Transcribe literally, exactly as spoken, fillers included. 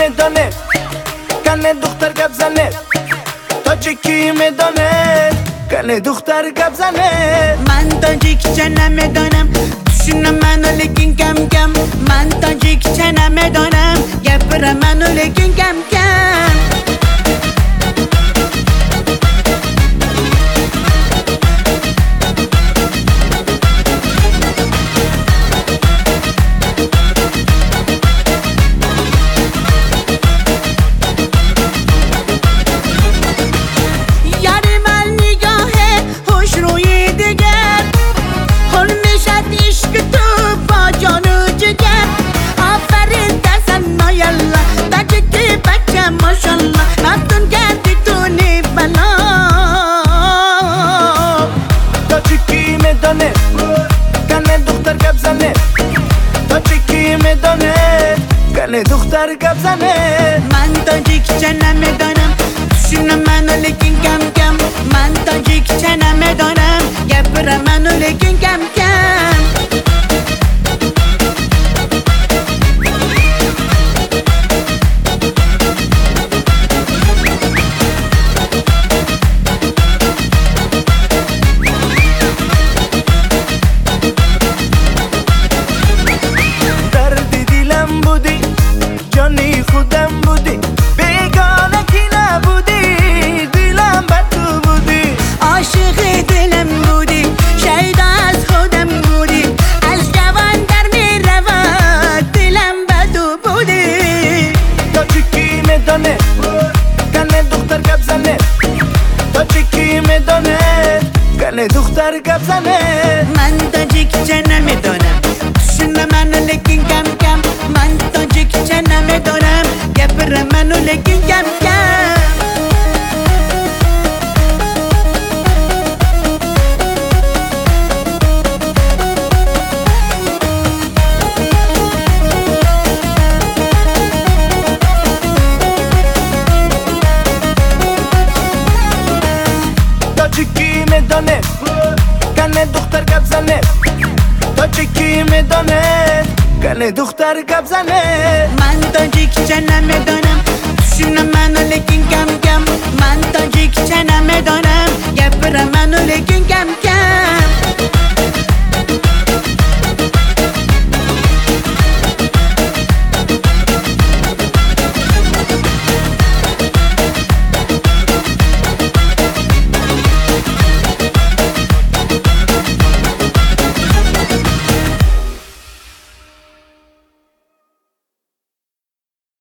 میدانه کنه دختر گپ زنه تاجیکی میدانه کنه دختر گپ زنه من تاجیکچه نمیدانم دوشونه منو لیکن کم کم من تاجیکچه نمیدانم گپره منو لیکن کم کم کنه دختر گپ زنه من تاجیکچه نمیدانم دوشونه منو لیکن کم کم من تاجیکچه نمیدانم گپره منو لیکن کم کم جانی خودم بودی بیگانه کی نبودی دلم بر تو بودی عاشق دلم بودی شاید از خودم بودی از جوان در میرود دلم بر تو بودی تاجیکی میدانه کنه دختر گپ زنه تاجیکی میدانه کنه دختر گپ زنه من تاجیکچه نمیدانم دوشونه منو لیکن کم کم من تاجیکچه نمیدانم گپره منو لیکن کم کم تاجیکی میدانه کنه دختر گپ زنه تاجیکی میدانه کنه دختر گپ زنه من تاجیکچه نمیدانم دوشونه منو لیکن کم کم من تاجیکچه نمیدانم گپره منو لیکن کم کم